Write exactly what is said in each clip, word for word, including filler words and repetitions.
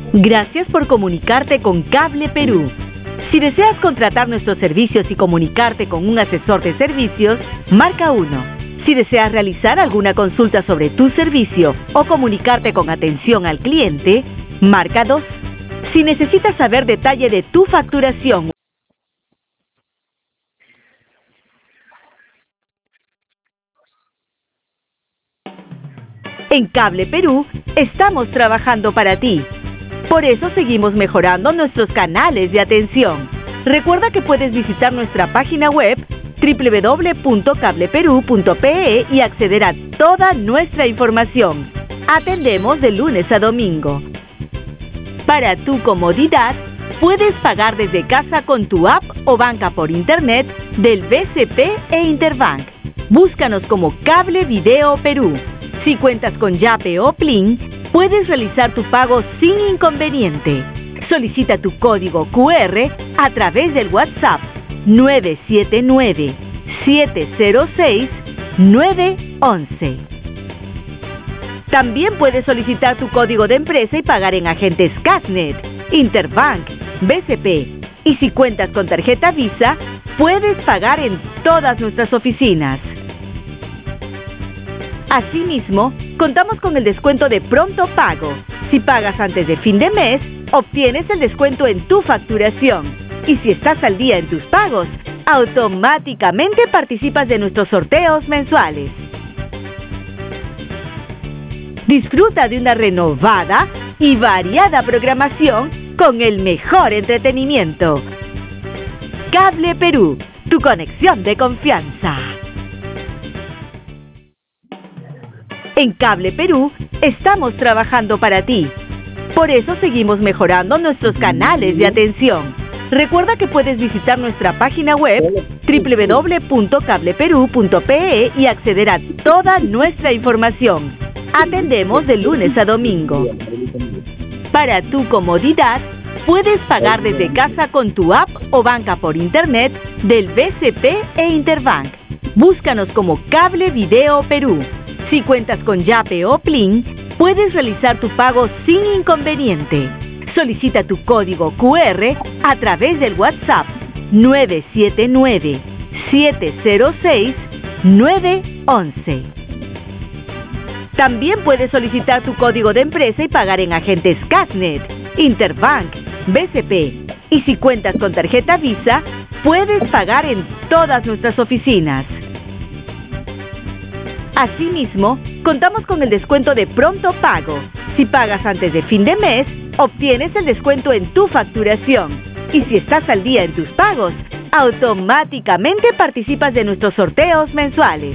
Gracias por comunicarte con Cable Perú. Si deseas contratar nuestros servicios y comunicarte con un asesor de servicios, marca uno. Si deseas realizar alguna consulta sobre tu servicio o comunicarte con atención al cliente, marca dos. Si necesitas saber detalle de tu facturación, en Cable Perú estamos trabajando para ti. Por eso seguimos mejorando nuestros canales de atención. Recuerda que puedes visitar nuestra página web doble u doble u doble u punto cable perú punto pe e y acceder a toda nuestra información. Atendemos de lunes a domingo. Para tu comodidad, puedes pagar desde casa con tu app o banca por internet del B C P e Interbank. Búscanos como Cable Video Perú. Si cuentas con Yape o Plin, puedes realizar tu pago sin inconveniente. Solicita tu código cu erre a través del WhatsApp nueve siete nueve, siete cero seis, nueve once. También puedes solicitar tu código de empresa y pagar en agentes Casnet, Interbank, B C P. Y si cuentas con tarjeta Visa, puedes pagar en todas nuestras oficinas. Asimismo, contamos con el descuento de pronto pago. Si pagas antes de fin de mes, obtienes el descuento en tu facturación. Y si estás al día en tus pagos, automáticamente participas de nuestros sorteos mensuales. Disfruta de una renovada y variada programación con el mejor entretenimiento. Cable Perú, tu conexión de confianza. En Cable Perú estamos trabajando para ti. Por eso seguimos mejorando nuestros canales de atención. Recuerda que puedes visitar nuestra página web doble u doble u doble u punto cable perú punto pe e y acceder a toda nuestra información. Atendemos de lunes a domingo. Para tu comodidad, puedes pagar desde casa con tu app o banca por internet del B C P e Interbank. Búscanos como Cable Video Perú. Si cuentas con Yape o Plin, puedes realizar tu pago sin inconveniente. Solicita tu código cu erre a través del WhatsApp nueve siete nueve, siete cero seis, nueve once. También puedes solicitar tu código de empresa y pagar en agentes Casnet, Interbank, B C P. Y si cuentas con tarjeta Visa, puedes pagar en todas nuestras oficinas. Asimismo, contamos con el descuento de pronto pago. Si pagas antes de fin de mes, obtienes el descuento en tu facturación. Y si estás al día en tus pagos, automáticamente participas de nuestros sorteos mensuales.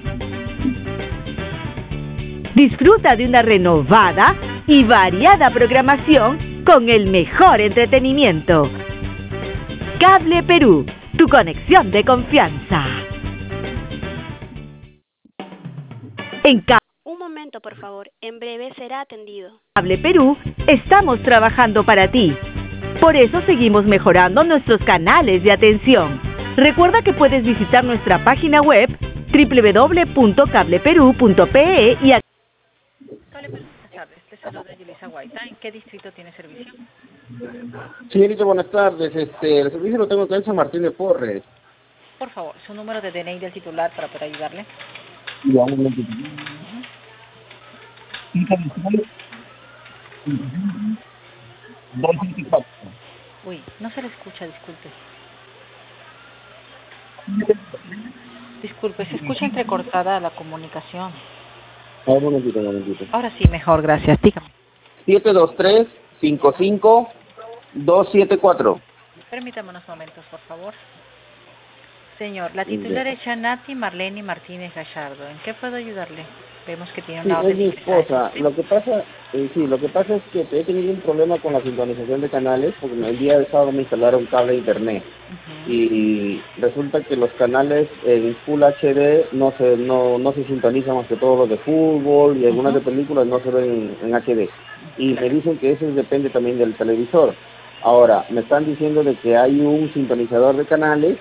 Disfruta de una renovada y variada programación con el mejor entretenimiento. Cable Perú, tu conexión de confianza. En Un momento, por favor. En breve será atendido. Cable Perú estamos trabajando para ti. Por eso seguimos mejorando nuestros canales de atención. Recuerda que puedes visitar nuestra página web doble u doble u doble u punto cable perú punto pe e y Cable Perú, buenas tardes. Te saluda Yulisa Guaita. ¿En qué distrito tiene servicio? Señorita, buenas tardes. Este, el servicio lo tengo acá en San Martín de Porres. Por favor, su número de D N I del titular para poder ayudarle. Ya, un momento. dos veinticuatro. Uy, no se le escucha, disculpe. Disculpe, se escucha entrecortada la comunicación. A ver, un momentito, un momentito. Ahora sí, mejor, gracias. Dígame. siete dos tres, cinco cinco, dos siete cuatro. Permítame unos momentos, por favor. Señor, la titular es Shanati Marlene Martínez Gallardo. ¿En qué puedo ayudarle? Vemos que tiene Sí, una es orden mi ingresada. esposa. Lo que pasa, eh, sí, lo que pasa es que he tenido un problema con la sintonización de canales porque el día de sábado me instalaron cable de internet. Uh-huh. Y resulta que los canales en Full H D no se no no se sintonizan más que todos los de fútbol y algunas Uh-huh. de películas no se ven en, en H D. Y me dicen que eso depende también del televisor. Ahora, me están diciendo de que hay un sintonizador de canales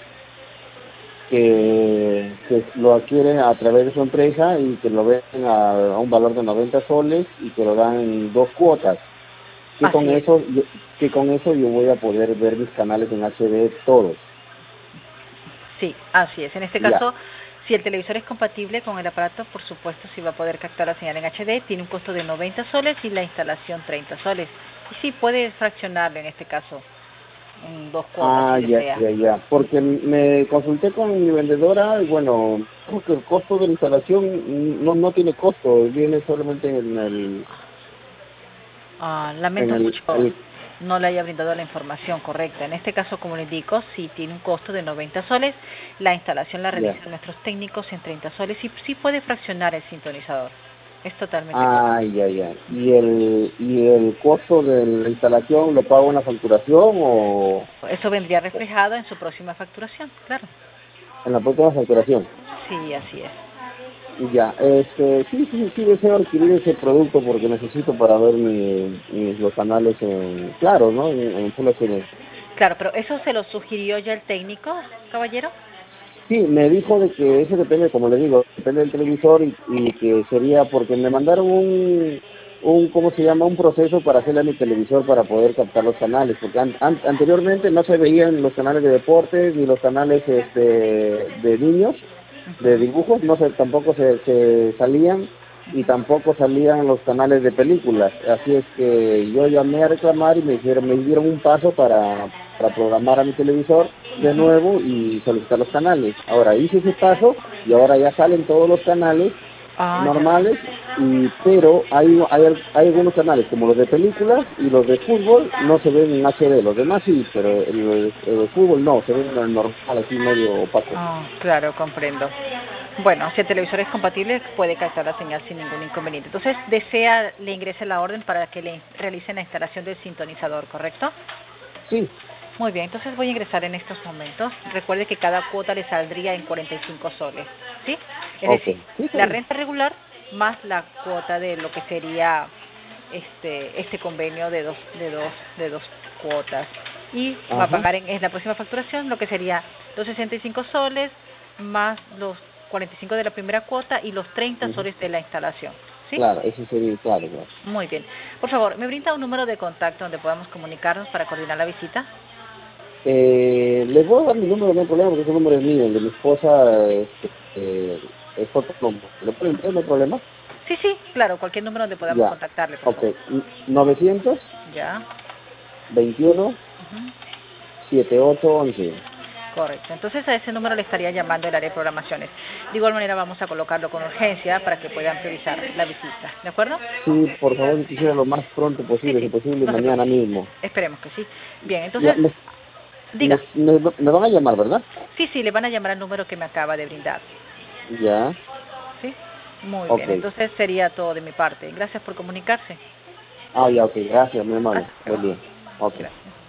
que, que lo adquieren a través de su empresa y que lo venden a, a un valor de noventa soles y que lo dan en dos cuotas. que Así con es. eso yo- que con eso yo voy a poder ver mis canales en H D todos. Sí, así es. En este Ya. caso, si el televisor es compatible con el aparato, por supuesto, sí va a poder captar la señal en H D. Tiene un costo de noventa soles y la instalación treinta soles. Y sí, puede fraccionarlo en este caso en dos cuotas Ah, si ya, desea. ya, ya. Porque me consulté con mi vendedora y bueno, creo que el costo de la instalación no no tiene costo, viene solamente en el Ah, en lamento el, mucho el no le haya brindado la información correcta. En este caso, como le indico, sí tiene un costo de noventa soles. La instalación la ya. realizan nuestros técnicos en treinta soles y sí puede fraccionar el sintonizador. Es totalmente correcto. Ah, ya, ya. ¿Y el y el costo de la instalación lo pago en la facturación o Eso vendría reflejado en su próxima facturación, claro. en la próxima facturación? Sí, así es. Ya, este, sí, sí, sí deseo adquirir ese producto porque necesito para ver mi, mis los canales en, claro, ¿no? En, en Full H D. Claro, pero ¿eso se lo sugirió ya el técnico, caballero? Sí, me dijo de que eso depende, como le digo, depende del televisor y, y que sería porque me mandaron un, un, ¿cómo se llama? Un proceso para hacerle a mi televisor para poder captar los canales, porque an, an, anteriormente no se veían los canales de deportes ni los canales este, de niños, de Uh-huh. dibujos, no se, tampoco se, se salían y tampoco salían los canales de películas. Así es que yo llamé a reclamar y me dijeron, me dieron un paso para, para programar a mi televisor de Uh-huh. nuevo y solicitar los canales. Ahora hice ese paso y ahora ya salen todos los canales Ah, ya normales, veo. y pero hay, hay hay algunos canales como los de películas y los de fútbol no se ven en H D, los demás sí, pero el, el de fútbol no, se ven normal, así medio opaco. Ah, claro, comprendo. Bueno, si el televisor es compatible, puede captar la señal sin ningún inconveniente. Entonces, desea, le ingrese la orden para que le realicen la instalación del sintonizador, ¿correcto? Sí, Muy bien, entonces voy a ingresar en estos momentos. Recuerde que cada cuota le saldría en cuarenta y cinco soles, ¿sí? Es ok, decir, sí, está la bien. renta regular más la cuota de lo que sería este este convenio de dos de dos de dos cuotas y va a Ajá. pagar en, en la próxima facturación lo que sería los sesenta y cinco soles más los cuarenta y cinco de la primera cuota y los treinta Ujú. soles de la instalación, ¿sí? Claro, eso sería, claro, claro. Muy bien. Por favor, ¿me brinda un número de contacto donde podamos comunicarnos para coordinar la visita? Eh, les voy a dar mi número, no hay problema, porque ese número es mío, el de mi esposa este, eh, es otro número. ¿Le pueden entrar, no hay problema? Sí, sí, claro, cualquier número donde podamos Ya, contactarle, por ok. favor. novecientos Ya. veintiuno Ujú. setenta y ocho once. Correcto. Entonces a ese número le estaría llamando el área de programaciones. De igual manera vamos a colocarlo con urgencia para que puedan priorizar la visita. ¿De acuerdo? Sí, por favor, yo quisiera lo más pronto Sí, posible, si sí. posible, No se mañana preocupe. mismo. Esperemos que sí. Bien, Ya, entonces, me, me, diga. me, me van a llamar, ¿verdad? Sí, sí, le van a llamar al número que me acaba de brindar. Ya, ¿Sí? Muy ok. bien. Entonces sería todo de mi parte. Gracias por comunicarse. Ah, ya, ok, gracias, muy amable. Hasta Buen luego. día. Ok. Gracias.